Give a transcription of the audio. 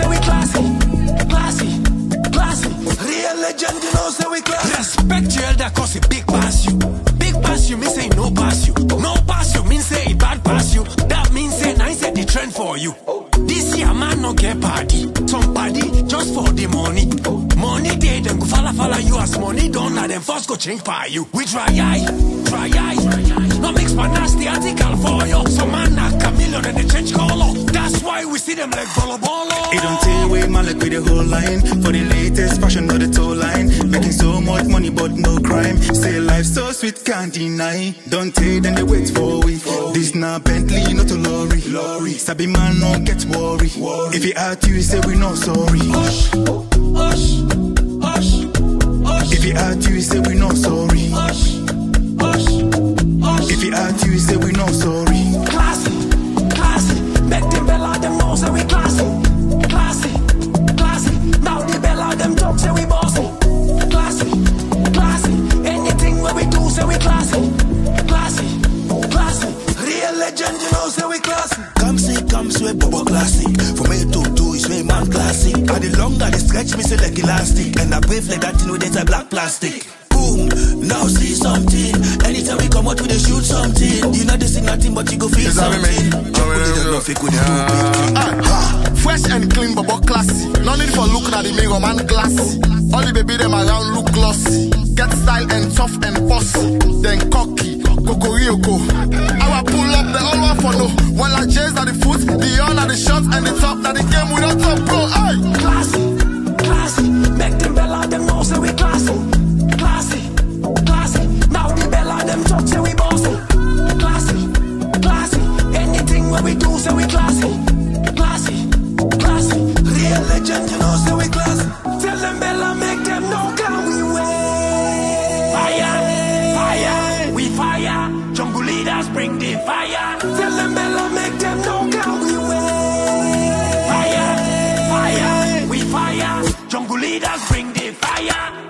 say we classy, classy, classy. Real legend, you know, say we classy. Respect your elder, cause it big pass you. Big pass you, mean say no pass you. No pass you, mean say it bad pass you. That means say I set the trend for you. This year man no get party. Some party just for the money. Money day, them go follow you as money don't let them first go change by you. We try eye. No mix for nasty article for you. Some man a chameleon and they change color. That's why we see them like bolo. It don't take away man like with the whole line. For the latest fashion or the toe line. Making so much money but no crime. Say life so sweet can't deny. Don't take then they wait for we. This not Bentley not a lorry. Sabi man no get worry. If he at you say we no sorry. Hush. If he at you say we no sorry. Hush. If he at you say we no sorry. Classy, make them bella them know say we classy, classy. Now the bella them talk say we bossy, classy. Anything where we do say we classy. Real legend, you know say we classy. Come see, Bobo classic. From A to 2 is way man classic. And the longer they stretch me say like elastic. And I wave like that, you know that's a black plastic. Boom, now see something. Anytime we come out we they shoot something. You know this is nothing but you go feel something. Fresh and clean, Bobo classy. No need for looking at the mirror, man glassy. All the baby them around look glossy. Get style and tough and bossy. Then cocky, Kokoryoko. I will pull up the all one for no. While I chase at the foot, the on at the shots and the top. That the game we don't talk, bro. Aye. Classy. Make them bella them know say we classy. Now the bella them talk say we bossy. Classy. Anything where we do say we classy. Real legend, you know say we classy. Tell them bella make them know can we win. Fire, we fire. Jungle leaders bring the fire. Tell them bella make them know can we win. Fire, we fire. Jungle leaders bring the fire.